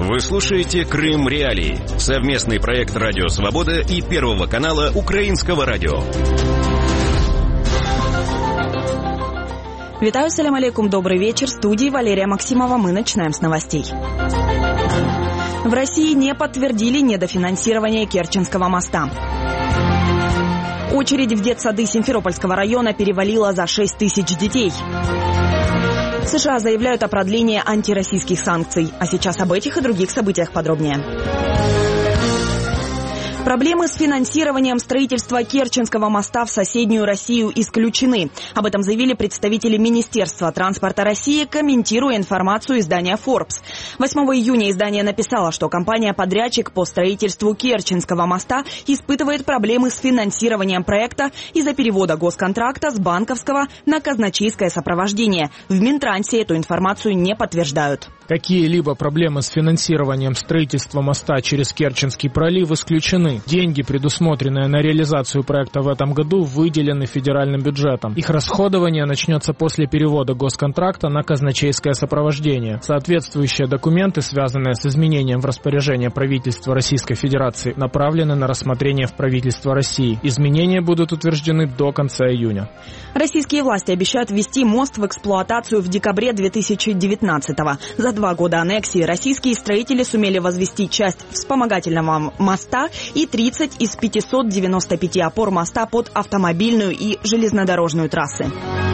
Вы слушаете «Крым Реалии» — совместный проект «Радио Свобода» и Первого канала Украинского радио. Витаю, салям алейкум, добрый вечер. В студии Валерия Максимова. Мы начинаем с новостей. В России не подтвердили недофинансирование Керченского моста. Очередь в детсады Симферопольского района перевалила за 6 тысяч детей. США заявляют о продлении антироссийских санкций. А сейчас об этих и других событиях подробнее. Проблемы с финансированием строительства Керченского моста в соседнюю Россию исключены. Об этом заявили представители Министерства транспорта России, комментируя информацию издания Forbes. 8 июня издание написало, что компания-подрядчик по строительству Керченского моста испытывает проблемы с финансированием проекта из-за перевода госконтракта с банковского на казначейское сопровождение. В Минтрансе эту информацию не подтверждают. Какие-либо проблемы с финансированием строительства моста через Керченский пролив исключены. Деньги, предусмотренные на реализацию проекта в этом году, выделены федеральным бюджетом. Их расходование начнется после перевода госконтракта на казначейское сопровождение. Соответствующие документы, связанные с изменением в распоряжение правительства Российской Федерации, направлены на рассмотрение в правительство России. Изменения будут утверждены до конца июня. Российские власти обещают ввести мост в эксплуатацию в декабре 2019-го. За 2 года аннексии российские строители сумели возвести часть вспомогательного моста и 30 из 595 опор моста под автомобильную и железнодорожную трассы.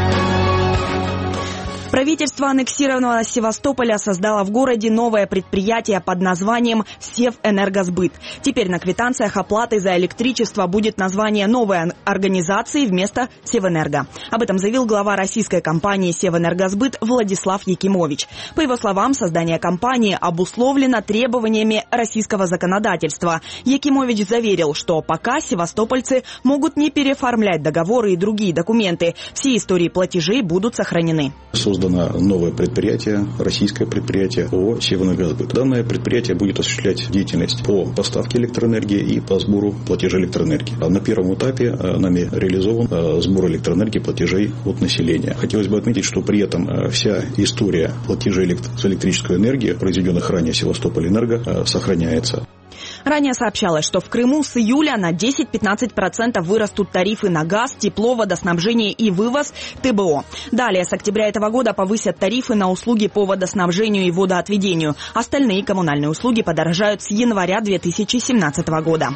Правительство аннексированного Севастополя создало в городе новое предприятие под названием «Севэнергосбыт». Теперь на квитанциях оплаты за электричество будет название новой организации вместо «Севэнерго». Об этом заявил глава российской компании «Севэнергосбыт» Владислав Якимович. По его словам, создание компании обусловлено требованиями российского законодательства. Якимович заверил, что пока севастопольцы могут не переоформлять договоры и другие документы. Все истории платежей будут сохранены. Создано новое предприятие, российское предприятие ООО «Севэнергосбыт». Данное предприятие будет осуществлять деятельность по поставке электроэнергии и по сбору платежей электроэнергии. На первом этапе нами реализован сбор электроэнергии платежей от населения. Хотелось бы отметить, что при этом вся история платежей за электрическую энергию, произведенных ранее Севастопольэнерго, сохраняется. Ранее сообщалось, что в Крыму с июля на 10-15% вырастут тарифы на газ, тепло, водоснабжение и вывоз ТБО. Далее с октября этого года повысят тарифы на услуги по водоснабжению и водоотведению. Остальные коммунальные услуги подорожают с января 2017 года.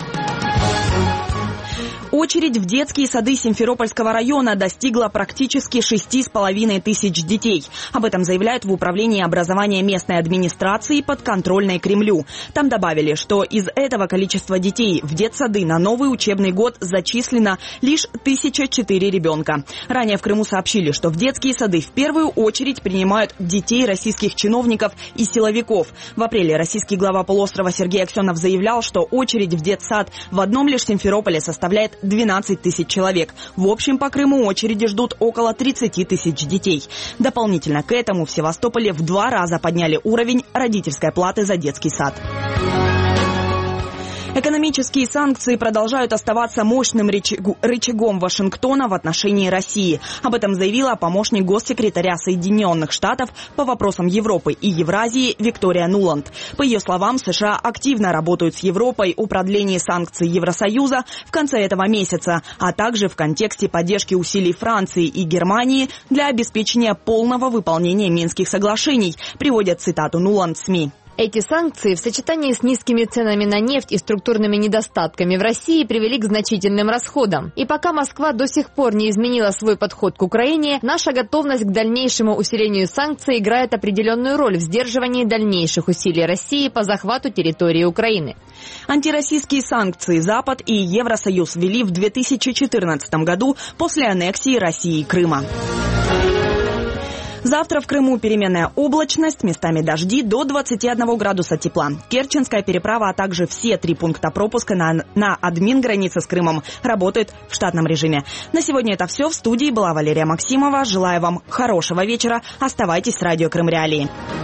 Очередь в детские сады Симферопольского района достигла практически 6,5 тысяч детей. Об этом заявляют в Управлении образования местной администрации, подконтрольной Кремлю. Там добавили, что из этого количества детей в детсады на новый учебный год зачислено лишь 1004 ребенка. Ранее в Крыму сообщили, что в детские сады в первую очередь принимают детей российских чиновников и силовиков. В апреле российский глава полуострова Сергей Аксенов заявлял, что очередь в детсад в одном лишь Симферополе составляет 12 тысяч человек. В общем, по Крыму очереди ждут около 30 тысяч детей. Дополнительно к этому в Севастополе в 2 раза подняли уровень родительской платы за детский сад. Экономические санкции продолжают оставаться мощным рычагом Вашингтона в отношении России. Об этом заявила помощник госсекретаря Соединенных Штатов по вопросам Европы и Евразии Виктория Нуланд. По ее словам, США активно работают с Европой о продлении санкций Евросоюза в конце этого месяца, а также в контексте поддержки усилий Франции и Германии для обеспечения полного выполнения Минских соглашений, приводят цитату Нуланд СМИ. Эти санкции в сочетании с низкими ценами на нефть и структурными недостатками в России привели к значительным расходам. И пока Москва до сих пор не изменила свой подход к Украине, наша готовность к дальнейшему усилению санкций играет определенную роль в сдерживании дальнейших усилий России по захвату территории Украины. Антироссийские санкции Запад и Евросоюз ввели в 2014 году после аннексии России и Крыма. Завтра в Крыму переменная облачность, местами дожди до 21 градуса тепла. Керченская переправа, а также все 3 пункта пропуска на админ-границе с Крымом работают в штатном режиме. На сегодня это все. В студии была Валерия Максимова. Желаю вам хорошего вечера. Оставайтесь с радио Крым Реалии.